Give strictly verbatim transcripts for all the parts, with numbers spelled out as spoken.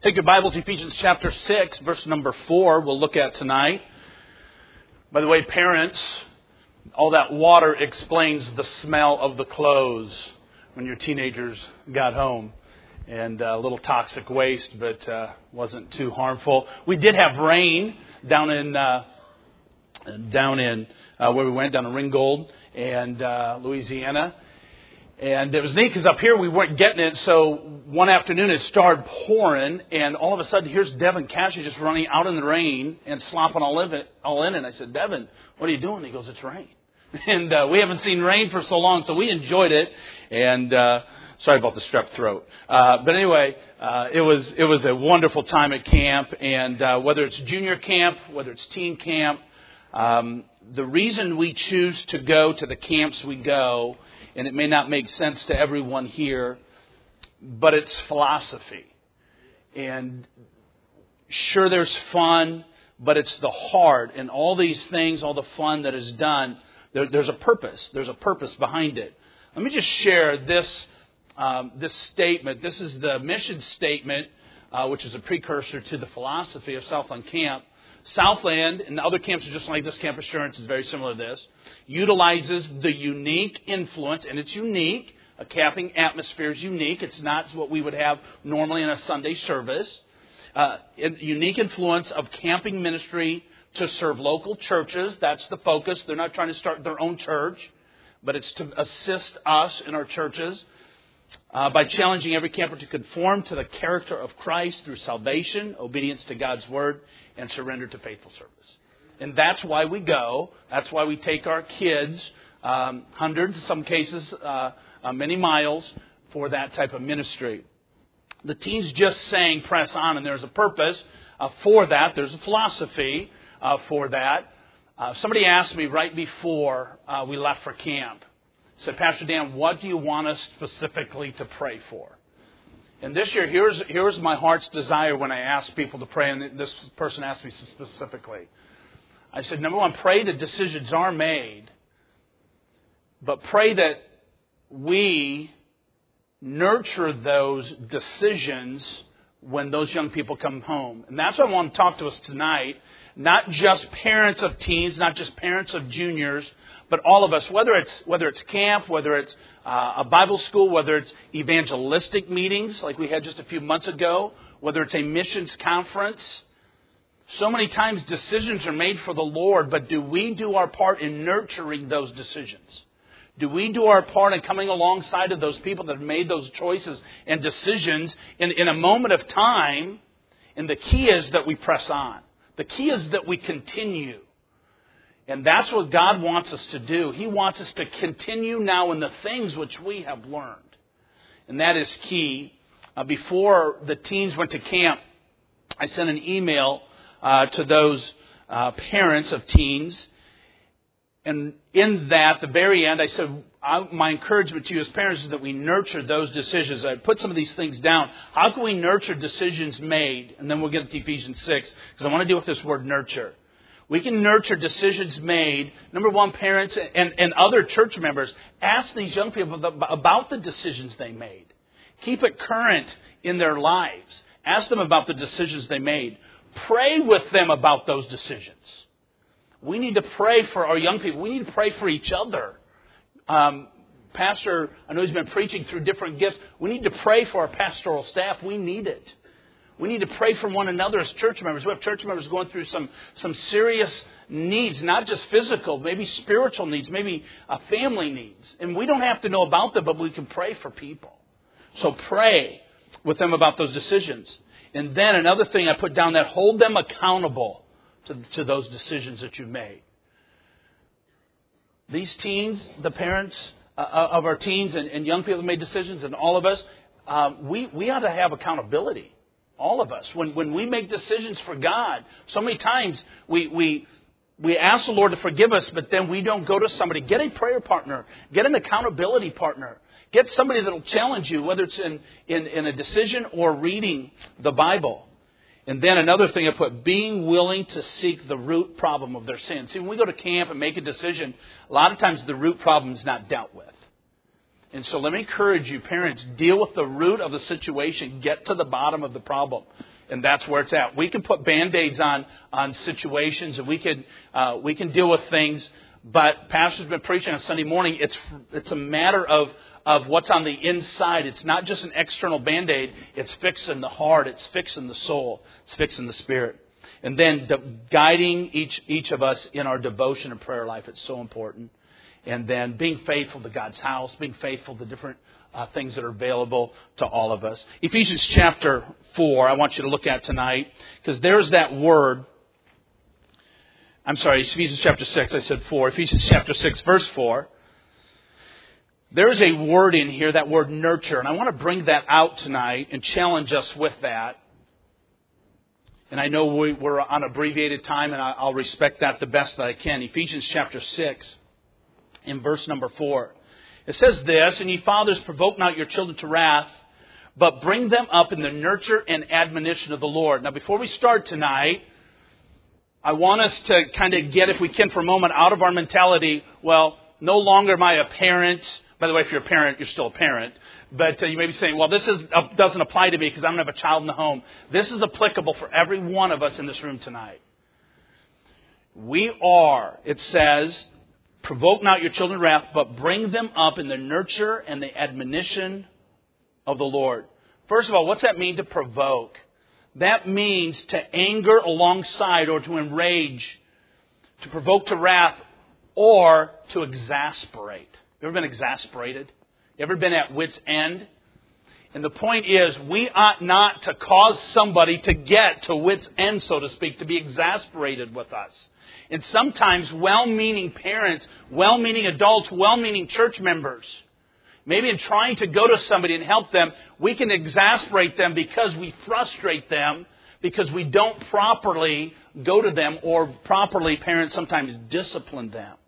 Take your Bibles, Ephesians chapter six, verse number four, we'll look at tonight. By the way, parents, all that water explains the smell of the clothes when your teenagers got home. And a little toxic waste, but uh, wasn't too harmful. We did have rain down in uh, down in uh, where we went, down in Ringgold and uh, Louisiana. And it was neat because up here we weren't getting it. So one afternoon it started pouring, and all of a sudden here's Devin Cashy just running out in the rain and slopping all in it. All in it. And I said, Devin, what are you doing? He goes, it's rain. And uh, we haven't seen rain for so long, so we enjoyed it. And uh, sorry about the strep throat. Uh, but anyway, uh, it was it was a wonderful time at camp. And uh, whether it's junior camp, whether it's teen camp, um, the reason we choose to go to the camps we go, and it may not make sense to everyone here, but it's philosophy. And sure, there's fun, but it's the heart. And all these things, all the fun that is done, there, there's a purpose. There's a purpose behind it. Let me just share this um, this statement. This is the mission statement, uh, which is a precursor to the philosophy of Southland Camp. Southland, and the other camps are just like this, Camp Assurance is very similar to this, utilizes the unique influence, and it's unique. A camping atmosphere is unique. It's not what we would have normally in a Sunday service. Uh, unique influence of camping ministry to serve local churches. That's the focus. They're not trying to start their own church, but it's to assist us in our churches uh, by challenging every camper to conform to the character of Christ through salvation, obedience to God's Word, and surrender to faithful service. And that's why we go. That's why we take our kids, um, hundreds, in some cases, uh, uh, many miles for that type of ministry. The teens just sang press on, and there's a purpose uh, for that. There's a philosophy uh, for that. Uh, somebody asked me right before uh, we left for camp, said, Pastor Dan, what do you want us specifically to pray for? And this year, here's here's my heart's desire when I ask people to pray, and this person asked me specifically. I said, number one, pray that decisions are made, but pray that we nurture those decisions when those young people come home. And that's what I want to talk to us tonight. Not just parents of teens, not just parents of juniors, but all of us, whether it's whether it's camp, whether it's uh, a Bible school, whether it's evangelistic meetings like we had just a few months ago, whether it's a missions conference. So many times decisions are made for the Lord, but do we do our part in nurturing those decisions? Do we do our part in coming alongside of those people that have made those choices and decisions in, in a moment of time? And the key is that we press on. The key is that we continue. And that's what God wants us to do. He wants us to continue now in the things which we have learned. And that is key. Uh, before the teens went to camp, I sent an email uh, to those uh, parents of teens. And in that, the very end, I said, I, my encouragement to you as parents is that we nurture those decisions. I put some of these things down. How can we nurture decisions made? And then we'll get to Ephesians six, because I want to deal with this word nurture. We can nurture decisions made. Number one, parents and, and other church members, ask these young people about the decisions they made. Keep it current in their lives. Ask them about the decisions they made. Pray with them about those decisions. We need to pray for our young people. We need to pray for each other. Um, Pastor, I know he's been preaching through different gifts. We need to pray for our pastoral staff. We need it. We need to pray for one another as church members. We have church members going through some, some serious needs, not just physical, maybe spiritual needs, maybe uh, family needs. And we don't have to know about them, but we can pray for people. So pray with them about those decisions. And then another thing I put down, that hold them accountable to, to those decisions that you've made. These teens, the parents uh, of our teens and, and young people who made decisions, and all of us, uh, we, we ought to have accountability. All of us. When when we make decisions for God, so many times we we we ask the Lord to forgive us, but then we don't go to somebody. Get a prayer partner. Get an accountability partner. Get somebody that will challenge you, whether it's in, in, in a decision or reading the Bible. And then another thing I put, being willing to seek the root problem of their sin. See, when we go to camp and make a decision, a lot of times the root problem is not dealt with. And so let me encourage you, parents, deal with the root of the situation. Get to the bottom of the problem. And that's where it's at. We can put Band-Aids on, on situations, and we can, uh, we can deal with things. But Pastor's been preaching on Sunday morning. It's, it's a matter of, of what's on the inside. It's not just an external Band-Aid. It's fixing the heart. It's fixing the soul. It's fixing the spirit. And then de- guiding each, each of us in our devotion and prayer life. It's so important. And then being faithful to God's house, being faithful to different uh, things that are available to all of us. Ephesians chapter four, I want you to look at tonight, because there's that word. I'm sorry, Ephesians chapter six, I said four. Ephesians chapter six, verse four. There's a word in here, that word nurture, and I want to bring that out tonight and challenge us with that. And I know we, we're on abbreviated time, and I'll respect that the best that I can. Ephesians chapter six. In verse number four. It says this, and ye fathers, provoke not your children to wrath, but bring them up in the nurture and admonition of the Lord. Now, before we start tonight, I want us to kind of get, if we can for a moment, out of our mentality, well, no longer am I a parent. By the way, if you're a parent, you're still a parent. But uh, you may be saying, well, this is, uh, doesn't apply to me because I don't have a child in the home. This is applicable for every one of us in this room tonight. We are, it says, provoke not your children to wrath, but bring them up in the nurture and the admonition of the Lord. First of all, what's that mean to provoke? That means to anger alongside or to enrage, to provoke to wrath, or to exasperate. You ever been exasperated? You ever been at wit's end? And the point is, we ought not to cause somebody to get to wit's end, so to speak, to be exasperated with us. And sometimes well-meaning parents, well-meaning adults, well-meaning church members, maybe in trying to go to somebody and help them, we can exasperate them because we frustrate them, because we don't properly go to them or properly, parents sometimes discipline them.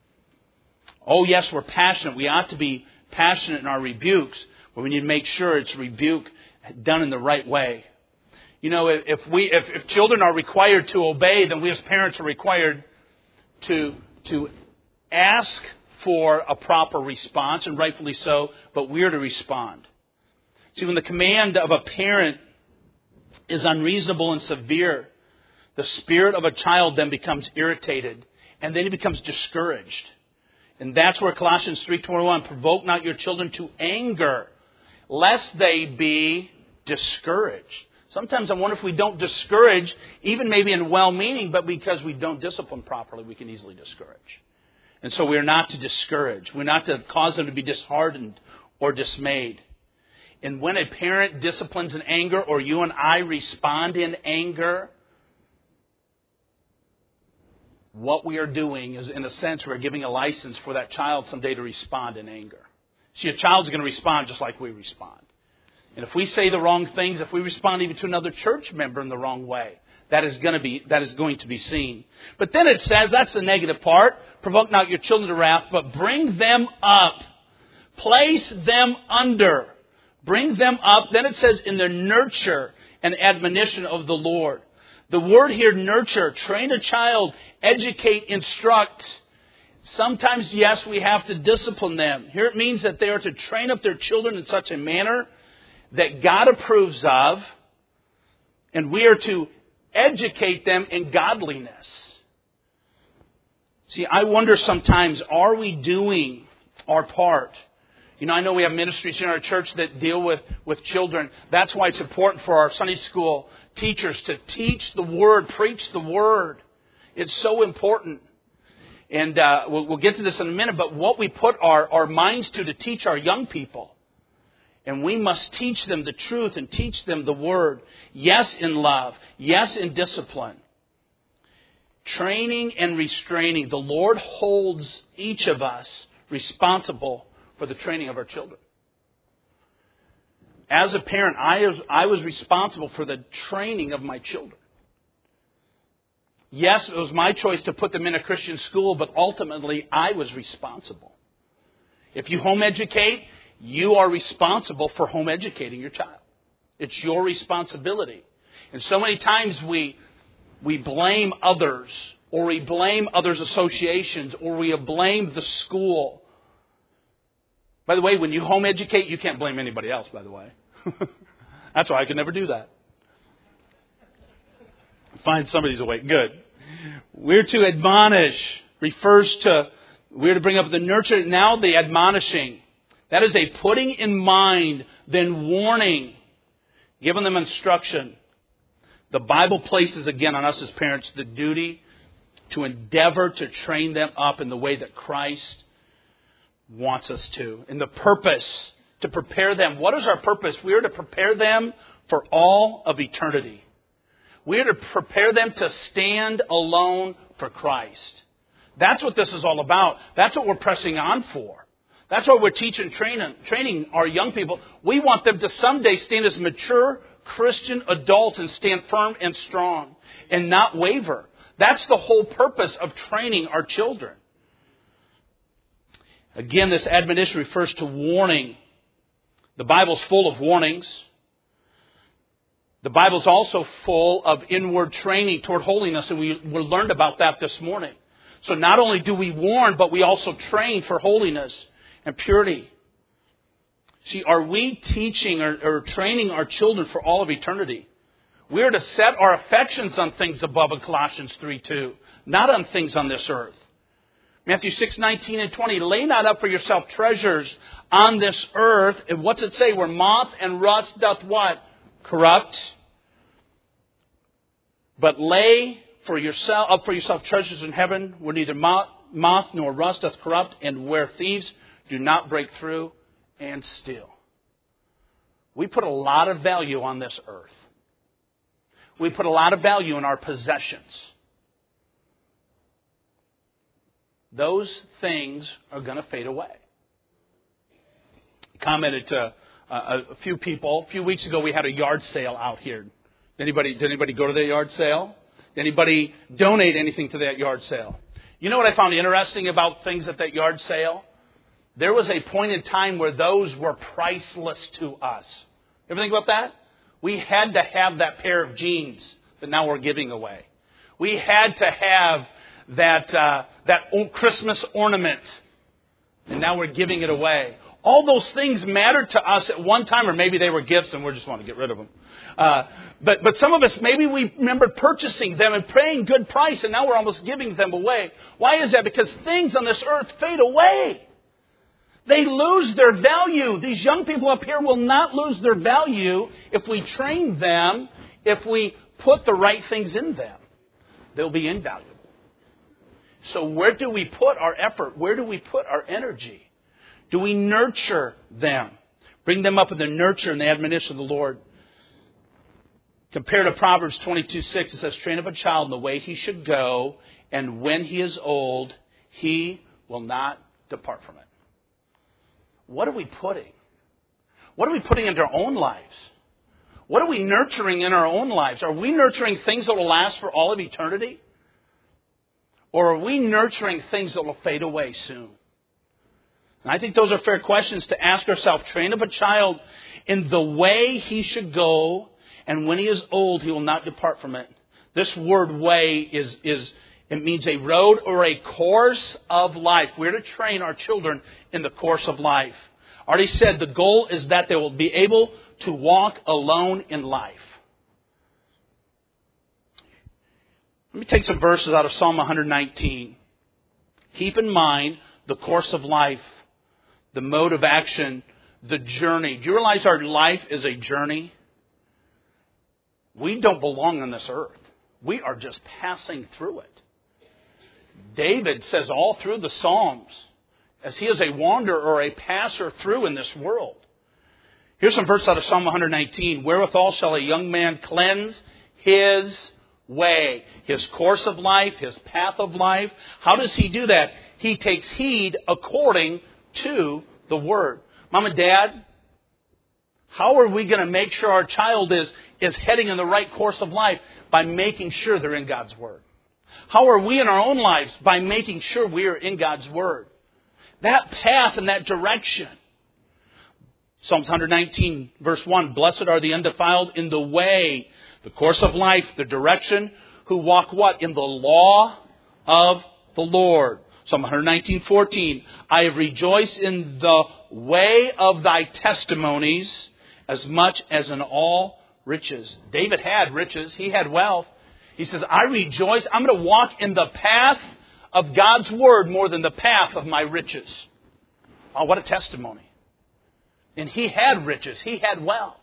Oh yes, we're passionate. We ought to be passionate in our rebukes, but we need to make sure it's rebuke done in the right way. You know, if we if, if children are required to obey, then we as parents are required to to ask for a proper response, and rightfully so, but we're to respond. See, when the command of a parent is unreasonable and severe, the spirit of a child then becomes irritated, and then he becomes discouraged. And that's where Colossians three twenty-one, provoke not your children to anger, lest they be discouraged. Sometimes I wonder if we don't discourage, even maybe in well-meaning, but because we don't discipline properly, we can easily discourage. And so we are not to discourage. We're not to cause them to be disheartened or dismayed. And when a parent disciplines in anger, or you and I respond in anger, what we are doing is, in a sense, we're giving a license for that child someday to respond in anger. See, a child's going to respond just like we respond. And if we say the wrong things, if we respond even to another church member in the wrong way, that is going to be that is going to be seen. But then it says, that's the negative part, provoke not your children to wrath, but bring them up. Place them under. Bring them up. Then it says, in the nurture and admonition of the Lord. The word here, nurture, train a child, educate, instruct. Sometimes, yes, we have to discipline them. Here it means that they are to train up their children in such a manner that God approves of, and we are to educate them in godliness. See, I wonder sometimes, are we doing our part? You know, I know we have ministries in our church that deal with, with children. That's why it's important for our Sunday school teachers to teach the Word, preach the Word. It's so important. And uh, we'll, we'll get to this in a minute, but what we put our, our minds to to teach our young people. And we must teach them the truth and teach them the Word. Yes, in love. Yes, in discipline. Training and restraining. The Lord holds each of us responsible for the training of our children. As a parent, I was, I was responsible for the training of my children. Yes, it was my choice to put them in a Christian school, but ultimately I was responsible. If you home educate, you are responsible for home educating your child. It's your responsibility. And so many times we we blame others, or we blame others' associations, or we blame the school. By the way, when you home educate, you can't blame anybody else, by the way. That's why I could never do that. find somebody's awake. Good. We're to admonish. Refers to, we're to bring up the nurture. Now the admonishing. That is a putting in mind, then warning. Giving them instruction. The Bible places again on us as parents the duty to endeavor to train them up in the way that Christ wants us to. And the purpose to prepare them. What is our purpose? We are to prepare them for all of eternity. We are to prepare them to stand alone for Christ. That's what this is all about. That's what we're pressing on for. That's what we're teaching, training, training our young people. We want them to someday stand as mature Christian adults and stand firm and strong and not waver. That's the whole purpose of training our children. Again, this admonition refers to warning. The Bible's full of warnings. The Bible's also full of inward training toward holiness, and we, we learned about that this morning. So not only do we warn, but we also train for holiness and purity. See, are we teaching or, or training our children for all of eternity? We are to set our affections on things above in Colossians three two, not on things on this earth. Matthew six nineteen and twenty, lay not up for yourself treasures on this earth. And what's it say? Where moth and rust doth what? Corrupt. But lay for yourself up for yourself treasures in heaven, where neither moth, moth nor rust doth corrupt, and where thieves do not break through and steal. We put a lot of value on this earth. We put a lot of value in our possessions. Those things are going to fade away. I commented to uh, a few people. A few weeks ago, we had a yard sale out here. Anybody, did anybody go to the yard sale? Did anybody donate anything to that yard sale? You know what I found interesting about things at that yard sale? There was a point in time where those were priceless to us. Ever think about that? We had to have that pair of jeans that now we're giving away. We had to have that uh, that Christmas ornament, and now we're giving it away. All those things mattered to us at one time, or maybe they were gifts and we just want to get rid of them. Uh, but but some of us, maybe we remembered purchasing them and paying good price, and now we're almost giving them away. Why is that? Because things on this earth fade away. They lose their value. These young people up here will not lose their value if we train them, if we put the right things in them. They'll be invaluable. So where do we put our effort? Where do we put our energy? Do we nurture them? Bring them up in the nurture and the admonition of the Lord. Compared to Proverbs twenty-two six, it says, train up a child in the way he should go, and when he is old, he will not depart from it. What are we putting? What are we putting into our own lives? What are we nurturing in our own lives? Are we nurturing things that will last for all of eternity? Or are we nurturing things that will fade away soon? And I think those are fair questions to ask ourselves. Train up a child in the way he should go, and when he is old, he will not depart from it. This word way is, is it means a road or a course of life. We're to train our children in the course of life. I already said the goal is that they will be able to walk alone in life. Let me take some verses out of Psalm one nineteen. Keep in mind the course of life, the mode of action, the journey. Do you realize our life is a journey? We don't belong on this earth. We are just passing through it. David says all through the Psalms, as he is a wanderer or a passer through in this world. Here's some verses out of Psalm one nineteen. Wherewithal shall a young man cleanse his way, his course of life, his path of life. How does he do that? He takes heed according to the Word. Mom and Dad, how are we going to make sure our child is, is heading in the right course of life? By making sure they're in God's Word. How are we in our own lives? By making sure we are in God's Word. That path and that direction. Psalms one nineteen verse one, blessed are the undefiled in the way, the course of life, the direction, who walk what? In the law of the Lord. Psalm one nineteen fourteen, I have rejoiced in the way of thy testimonies as much as in all riches. David had riches. He had wealth. He says, I rejoice. I'm going to walk in the path of God's Word more than the path of my riches. Oh, what a testimony. And he had riches. He had wealth.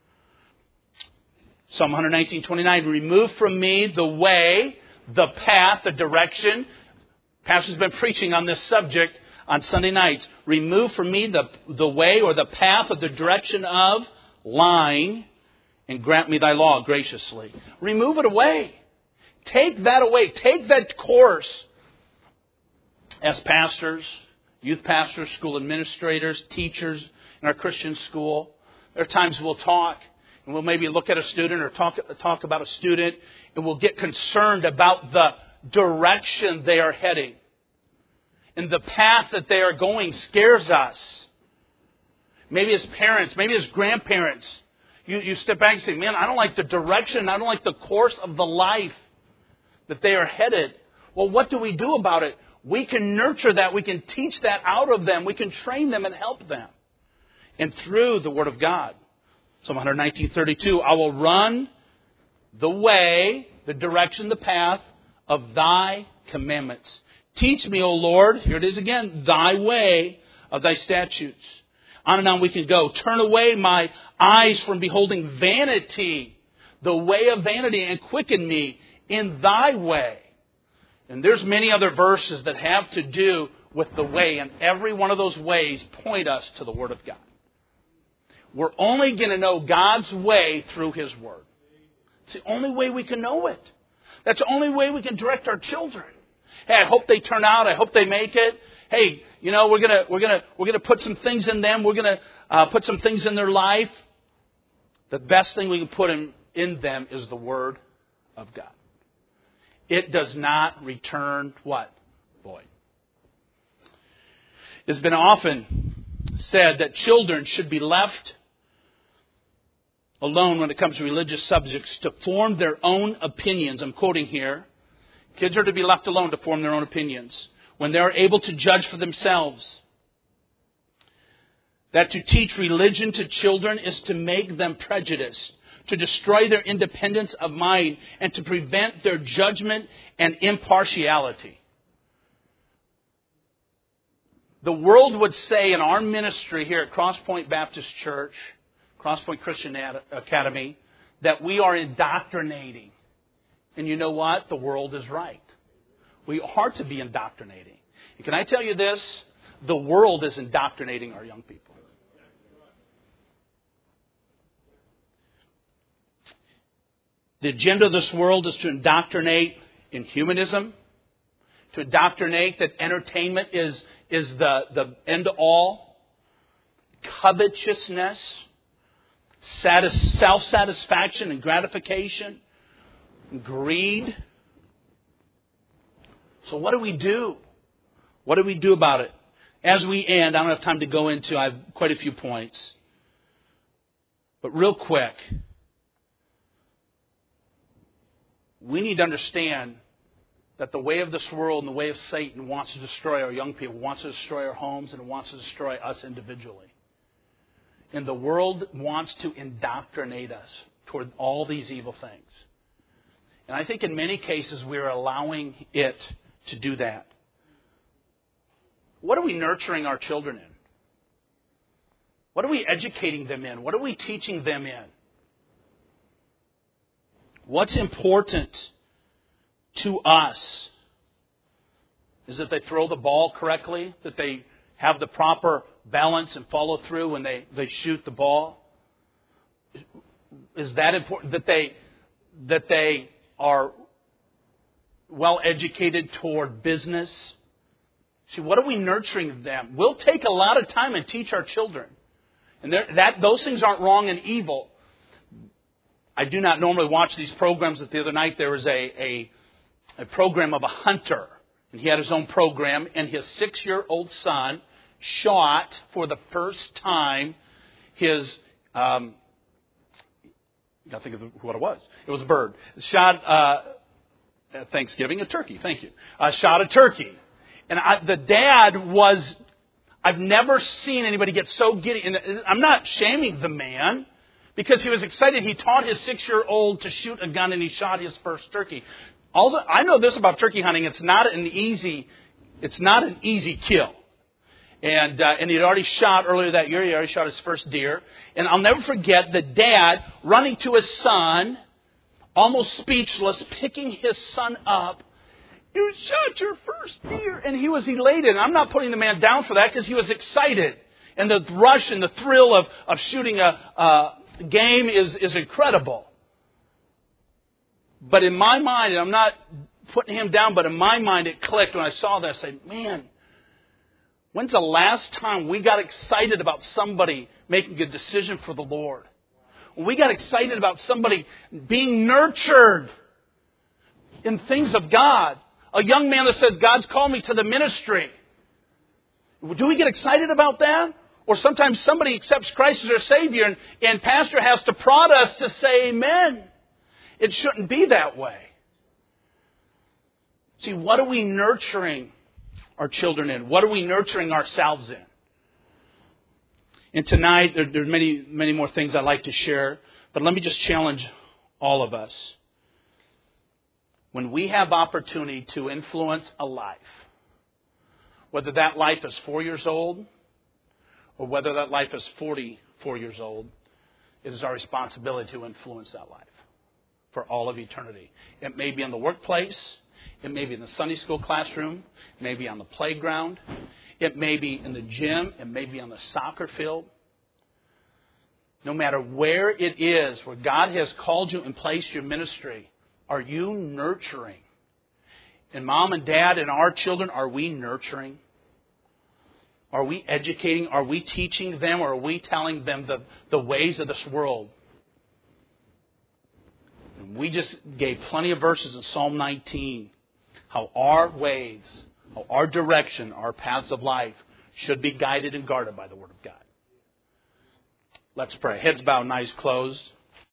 Psalm one nineteen, twenty-nine, remove from me the way, the path, the direction. Pastor's been preaching on this subject on Sunday nights. Remove from me the, the way or the path of the direction of lying, and grant me thy law graciously. Remove it away. Take that away. Take that course. As pastors, youth pastors, school administrators, teachers in our Christian school, there are times we'll talk and we'll maybe look at a student or talk, talk about a student, and we'll get concerned about the direction they are heading. And the path that they are going scares us. Maybe as parents, maybe as grandparents, you, you step back and say, man, I don't like the direction, I don't like the course of the life that they are headed. Well, what do we do about it? We can nurture that. We can teach that out of them. We can train them and help them. And through the Word of God. Psalm one nineteen, thirty-two, I will run the way, the direction, the path of thy commandments. Teach me, O Lord, here it is again, thy way of thy statutes. On and on we can go. Turn away my eyes from beholding vanity, the way of vanity, and quicken me in thy way. And there's many other verses that have to do with the way, and every one of those ways point us to the Word of God. We're only going to know God's way through His Word. It's the only way we can know it. That's the only way we can direct our children. Hey, I hope they turn out. I hope they make it. Hey, you know, we're gonna we're gonna we're gonna put some things in them. We're gonna uh, put some things in their life. The best thing we can put in, in them is the Word of God. It does not return what? Void. It's been often said that children should be left alone when it comes to religious subjects to form their own opinions. I'm quoting here. Kids are to be left alone to form their own opinions when they are able to judge for themselves. That to teach religion to children is to make them prejudiced, to destroy their independence of mind, and to prevent their judgment and impartiality. The world would say in our ministry here at Crosspoint Baptist Church, Crosspoint Christian Academy, that we are indoctrinating. And you know what? The world is right. We are to be indoctrinating. And can I tell you this? The world is indoctrinating our young people. The agenda of this world is to indoctrinate in humanism, to indoctrinate that entertainment is, is the, the end-all, covetousness, satis- self-satisfaction and gratification, greed. So what do we do? What do we do about it? As we end, I don't have time to go into, I have quite a few points. But real quick, we need to understand that the way of this world and the way of Satan wants to destroy our young people, wants to destroy our homes, and wants to destroy us individually. And the world wants to indoctrinate us toward all these evil things. And I think in many cases we're allowing it to do that. What are we nurturing our children in? What are we educating them in? What are we teaching them in? What's important to us is that they throw the ball correctly, that they have the proper balance and follow through when they, they shoot the ball. Is that important? That they that they are well educated toward business. See, what are we nurturing them? We'll take a lot of time and teach our children. And that those things aren't wrong and evil. I do not normally watch these programs, but the other night there was a, a, a program of a hunter. And he had his own program, and his six-year-old son shot for the first time his, um, I got to think of what it was. It was a bird. Shot, uh, at Thanksgiving, a turkey. Thank you. Uh, shot a turkey. And I, the dad was, I've never seen anybody get so giddy. And I'm not shaming the man, because he was excited. He taught his six-year-old to shoot a gun, and he shot his first turkey. Also, I know this about turkey hunting. It's not an easy, it's not an easy kill. And uh, and he had already shot earlier that year. He already shot his first deer. And I'll never forget the dad running to his son, almost speechless, picking his son up. You shot your first deer. And he was elated. And I'm not putting the man down for that because he was excited. And the rush and the thrill of, of shooting a, a game is, is incredible. But in my mind, and I'm not putting him down, but in my mind it clicked when I saw that. I said, man, when's the last time we got excited about somebody making a decision for the Lord? When we got excited about somebody being nurtured in things of God. A young man that says, God's called me to the ministry. Do we get excited about that? Or sometimes somebody accepts Christ as their Savior and, and pastor has to prod us to say amen. It shouldn't be that way. See, what are we nurturing our children in? What are we nurturing ourselves in? And tonight, there, there are many, many more things I'd like to share. But let me just challenge all of us. When we have opportunity to influence a life, whether that life is four years old or whether that life is forty-four years old, it is our responsibility to influence that life for all of eternity. It may be in the workplace. It may be in the Sunday school classroom. It may be on the playground. It may be in the gym. It may be on the soccer field. No matter where it is, where God has called you and placed your ministry, are you nurturing? And mom and dad and our children, are we nurturing? Are we educating? Are we teaching them? Or are we telling them the, the ways of this world? And we just gave plenty of verses in Psalm nineteen. How our ways, how our direction, our paths of life should be guided and guarded by the Word of God. Let's pray. Heads bowed and eyes closed.